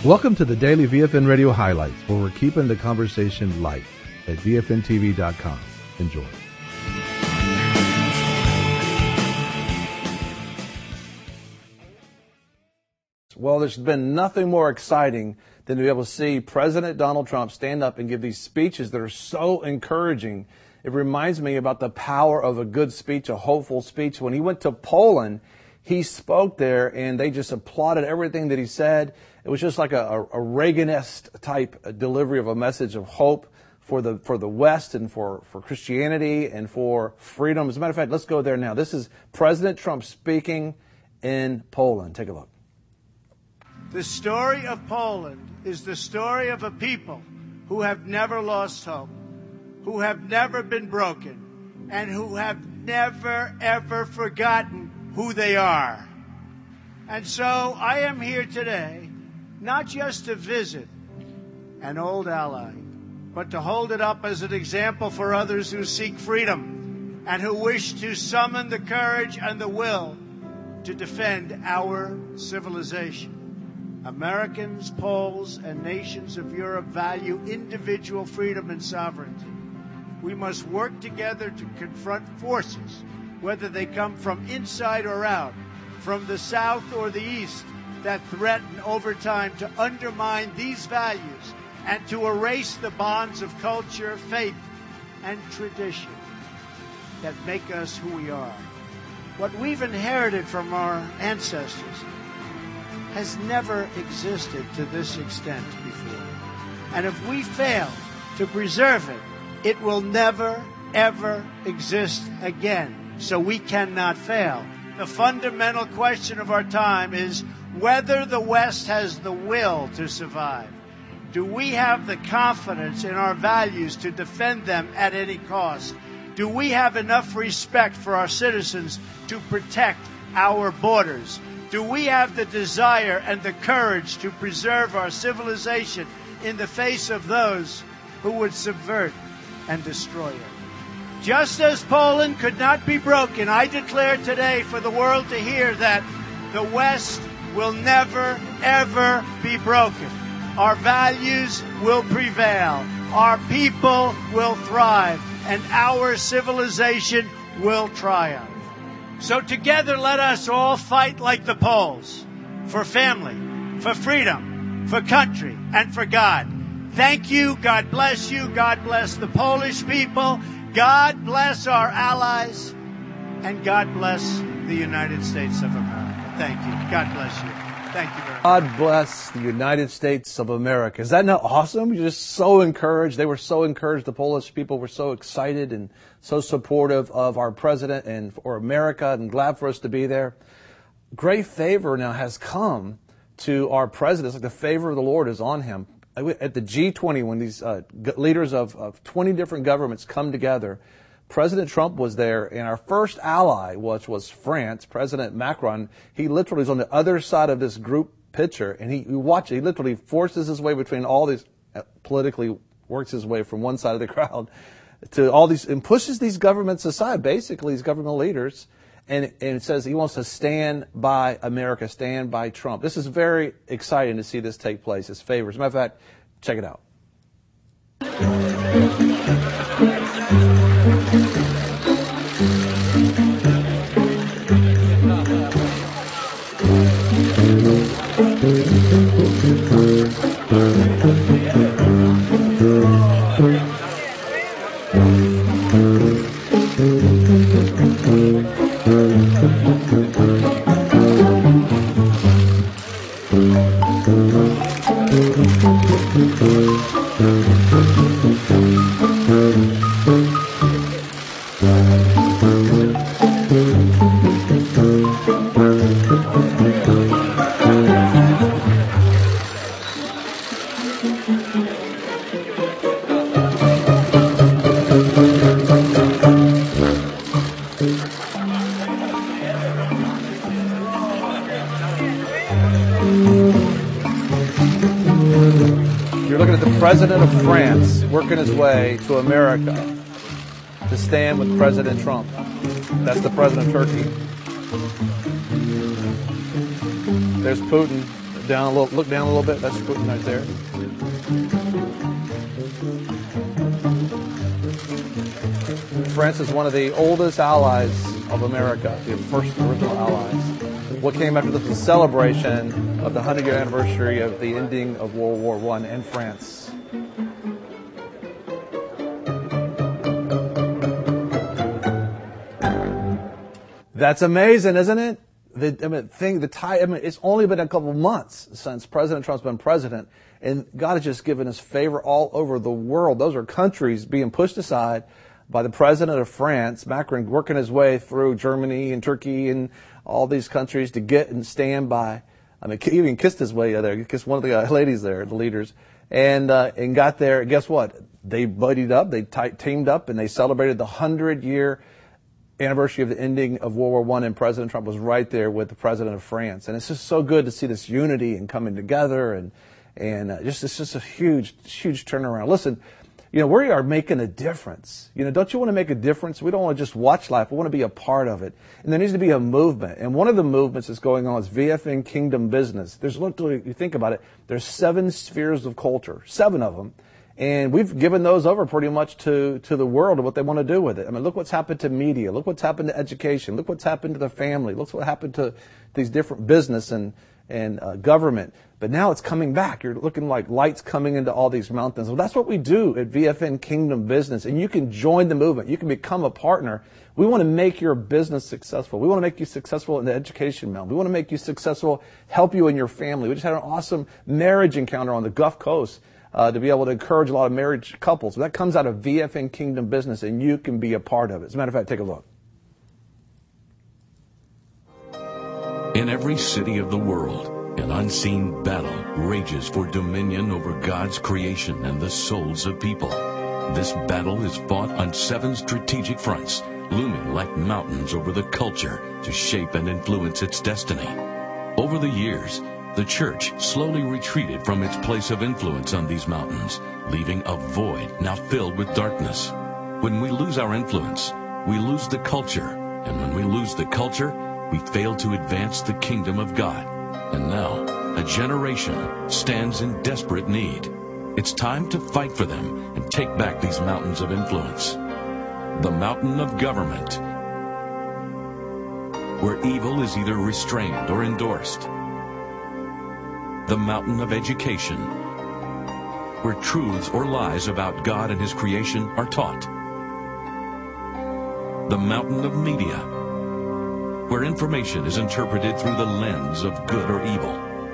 Welcome to the Daily VFN Radio Highlights, where we're keeping the conversation light at VFNTV.com. Enjoy. Well, there's been nothing more exciting than to be able to see President Donald Trump stand up and give these speeches that are so encouraging. It reminds me about the power of a good speech, a hopeful speech. When he went to Poland, he spoke there and they just applauded everything that he said. It was just like a Reaganist type delivery of a message of hope for the West and for Christianity and for freedom. As a matter of fact, let's go there now. This is President Trump speaking in Poland. Take a look. The story of Poland is the story of a people who have never lost hope, who have never been broken, and who have never, ever forgotten who they are. And so I am here today, not just to visit an old ally, but to hold it up as an example for others who seek freedom and who wish to summon the courage and the will to defend our civilization. Americans, Poles, and nations of Europe value individual freedom and sovereignty. We must work together to confront forces, whether they come from inside or out, from the South or the East, that threaten over time to undermine these values and to erase the bonds of culture, faith, and tradition that make us who we are. What we've inherited from our ancestors has never existed to this extent before. And if we fail to preserve it, it will never, ever exist again. So we cannot fail. The fundamental question of our time is whether the West has the will to survive. Do we have the confidence in our values to defend them at any cost? Do we have enough respect for our citizens to protect our borders? Do we have the desire and the courage to preserve our civilization in the face of those who would subvert and destroy it? Just as Poland could not be broken, I declare today for the world to hear that the West will never, ever be broken. Our values will prevail. Our people will thrive. And our civilization will triumph. So together let us all fight like the Poles, for family, for freedom, for country, and for God. Thank you. God bless you. God bless the Polish people. God bless our allies. And God bless the United States of America. Thank you. God bless you. Thank you very much. God bless the United States of America. Is that not awesome? You're just so encouraged. They were so encouraged. The Polish people were so excited and so supportive of our president and for America, and glad for us to be there. Great favor now has come to our president. It's like the favor of the Lord is on him. At the G20, when these leaders of 20 different governments come together, President Trump was there, and our first ally, which was France, President Macron, he literally is on the other side of this group picture, and he literally forces his way between all these, politically works his way from one side of the crowd to all these, and pushes these governments aside, basically these government leaders, and says he wants to stand by America, stand by Trump. This is very exciting to see this take place. It's favors. As a matter of fact, check it out. You're looking at the president of France working his way to America to stand with President Trump. That's the president of Turkey. There's Putin, down a little bit. That's Putin right there. France is one of the oldest allies of America, the first original allies. What came after the celebration of the 100-year anniversary of the ending of World War I in France. That's amazing, isn't it? It's only been a couple of months since President Trump's been president, and God has just given us favor all over the world. Those are countries being pushed aside by the president of France, Macron, working his way through Germany and Turkey and all these countries to get and stand by. I mean, he even kissed his way there. He kissed one of the ladies there, the leaders, and got there. Guess what? They buddied up, they teamed up, and they celebrated the 100-year anniversary of the ending of World War I, and President Trump was right there with the president of France. And it's just so good to see this unity and coming together, and it's just a huge turnaround. Listen, we are making a difference. Don't you want to make a difference? We don't want to just watch life. We want to be a part of it. And there needs to be a movement. And one of the movements that's going on is VFN Kingdom Business. There's literally, you think about it, there's 7 spheres of culture, 7 of them. And we've given those over pretty much to the world and what they want to do with it. I mean, look what's happened to media. Look what's happened to education. Look what's happened to the family. Look what happened to these different business and government. But now it's coming back. You're looking like lights coming into all these mountains. Well, that's what we do at VFN Kingdom Business. And you can join the movement. You can become a partner. We want to make your business successful. We want to make you successful in the education realm. We want to make you successful, help you in your family. We just had an awesome marriage encounter on the Gulf Coast to be able to encourage a lot of marriage couples. That comes out of VFN Kingdom Business, and you can be a part of it. As a matter of fact, take a look. In every city of the world, an unseen battle rages for dominion over God's creation and the souls of people. This battle is fought on 7 strategic fronts, looming like mountains over the culture to shape and influence its destiny. Over the years, the church slowly retreated from its place of influence on these mountains, leaving a void now filled with darkness. When we lose our influence, we lose the culture, and when we lose the culture, we fail to advance the kingdom of God. And now, a generation stands in desperate need. It's time to fight for them and take back these mountains of influence. The mountain of government, where evil is either restrained or endorsed. The mountain of education, where truths or lies about God and His creation are taught. The mountain of media, where information is interpreted through the lens of good or evil.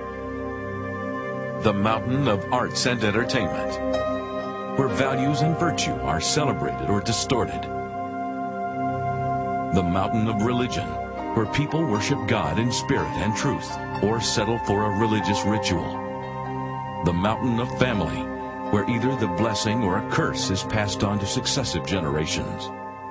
The mountain of arts and entertainment, where values and virtue are celebrated or distorted. The mountain of religion, where people worship God in spirit and truth, or settle for a religious ritual. The mountain of family, where either the blessing or a curse is passed on to successive generations.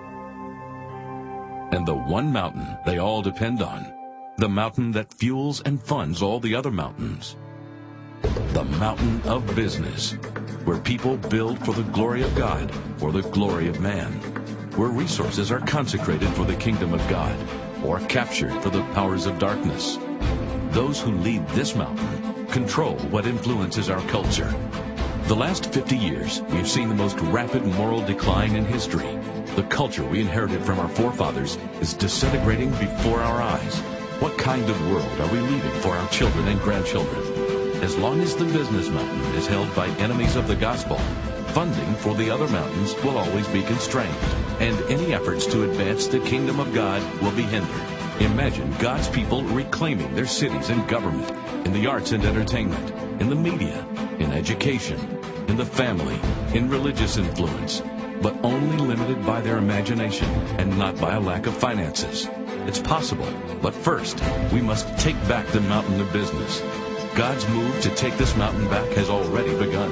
And the one mountain they all depend on, the mountain that fuels and funds all the other mountains. The mountain of business, where people build for the glory of God or the glory of man, where resources are consecrated for the kingdom of God or captured for the powers of darkness. Those who lead this mountain control what influences our culture. The last 50 years, we've seen the most rapid moral decline in history. The culture we inherited from our forefathers is disintegrating before our eyes. What kind of world are we leaving for our children and grandchildren? As long as the business mountain is held by enemies of the gospel, funding for the other mountains will always be constrained, and any efforts to advance the kingdom of God will be hindered. Imagine God's people reclaiming their cities and government, in the arts and entertainment, in the media, in education, in the family, in religious influence, but only limited by their imagination and not by a lack of finances. It's possible, but first, we must take back the mountain of business. God's move to take this mountain back has already begun.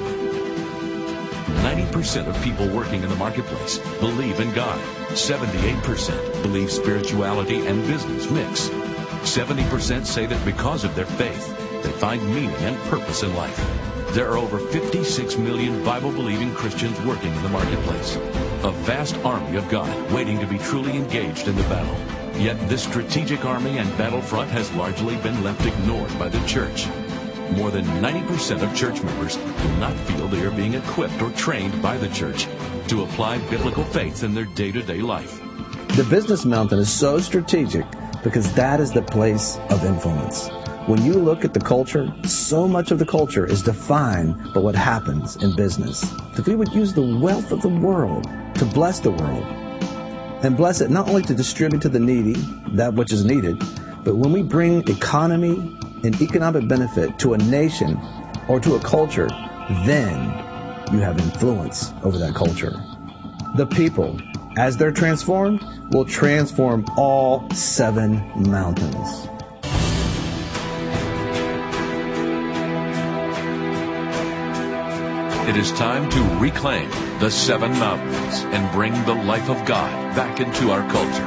90% of people working in the marketplace believe in God. 78% believe spirituality and business mix. 70% say that because of their faith, they find meaning and purpose in life. There are over 56 million Bible-believing Christians working in the marketplace. A vast army of God waiting to be truly engaged in the battle. Yet this strategic army and battlefront has largely been left ignored by the church. More than 90% of church members do not feel they are being equipped or trained by the church to apply biblical faith in their day-to-day life. The business mountain is so strategic because that is the place of influence. When you look at the culture, so much of the culture is defined by what happens in business. If we would use the wealth of the world to bless the world, and bless it not only to distribute to the needy, that which is needed, but when we bring economy and economic benefit to a nation or to a culture, then you have influence over that culture. The people, as they're transformed, will transform all 7 mountains. It is time to reclaim the 7 mountains and bring the life of God back into our culture.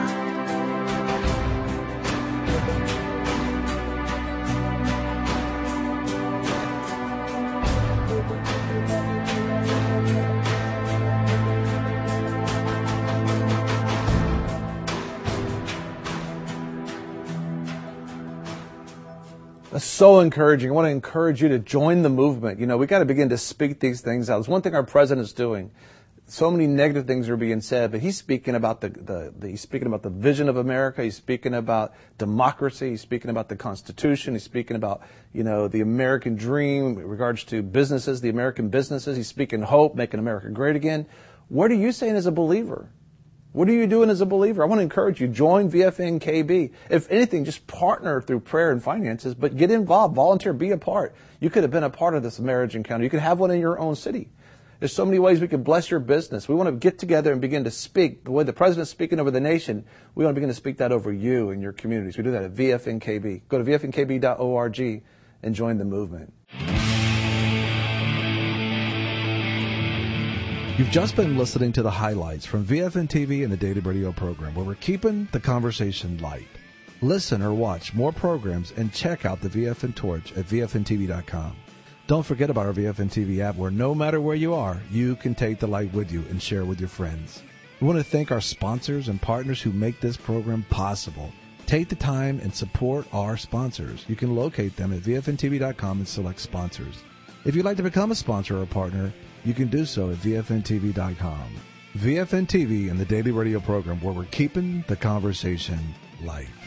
That's so encouraging. I want to encourage you to join the movement. You know, we got to begin to speak these things out. It's one thing our president's doing. So many negative things are being said, but he's speaking about he's speaking about the vision of America. He's speaking about democracy. He's speaking about the Constitution. He's speaking about, you know, the American dream in regards to businesses, the American businesses. He's speaking hope, making America great again. What are you saying as a believer? What are you doing as a believer? I want to encourage you, join VFN-KB. If anything, just partner through prayer and finances, but get involved, volunteer, be a part. You could have been a part of this marriage encounter. You could have one in your own city. There's so many ways we can bless your business. We want to get together and begin to speak. The way the president's speaking over the nation, we want to begin to speak that over you and your communities. We do that at VFN-KB. Go to VFNKB.org and join the movement. You've just been listening to the highlights from VFN TV and the Daily Radio program, where we're keeping the conversation light. Listen or watch more programs and check out the VFN Torch at VFNTV.com. Don't forget about our VFN TV app, where no matter where you are, you can take the light with you and share with your friends. We want to thank our sponsors and partners who make this program possible. Take the time and support our sponsors. You can locate them at VFNTV.com and select sponsors. If you'd like to become a sponsor or a partner, you can do so at VFNTV.com. VFN TV and the Daily Radio program, where we're keeping the conversation light.